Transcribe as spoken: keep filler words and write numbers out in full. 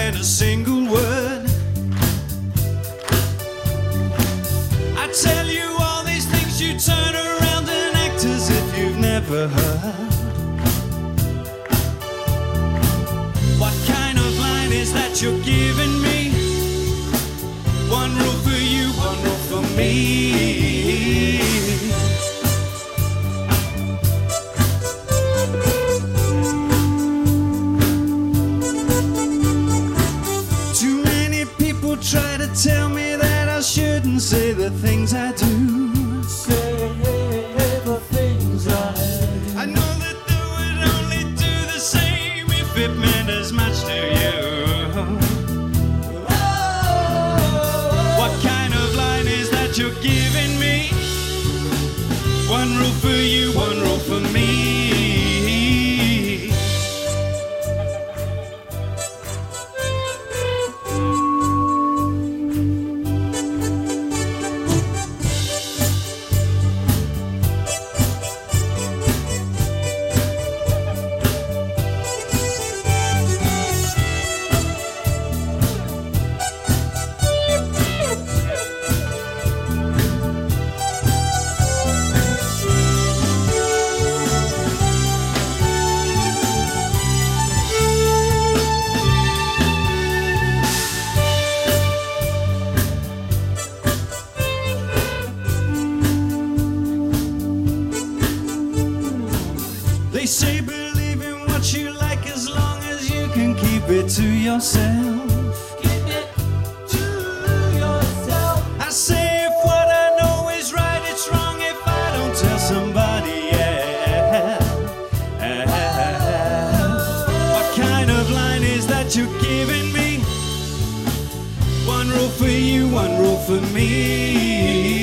understand a single word. I tell you all these things, you turn around and act as if you've never heard. What kind of line is that you're giving me? One rule for you, one rule for me. Too many people try to tell me that I shouldn't say the things I do. Say the things I do. I know that they would only do the same if it meant as much to you. What kind of line is that you're giving me? One rule for you, one rule for me. They say believe in what you like as long as you can keep it to yourself. Keep it to yourself. I say if what I know is right, it's wrong if I don't tell somebody else. What kind of line is that you're giving me? One rule for you, one rule for me.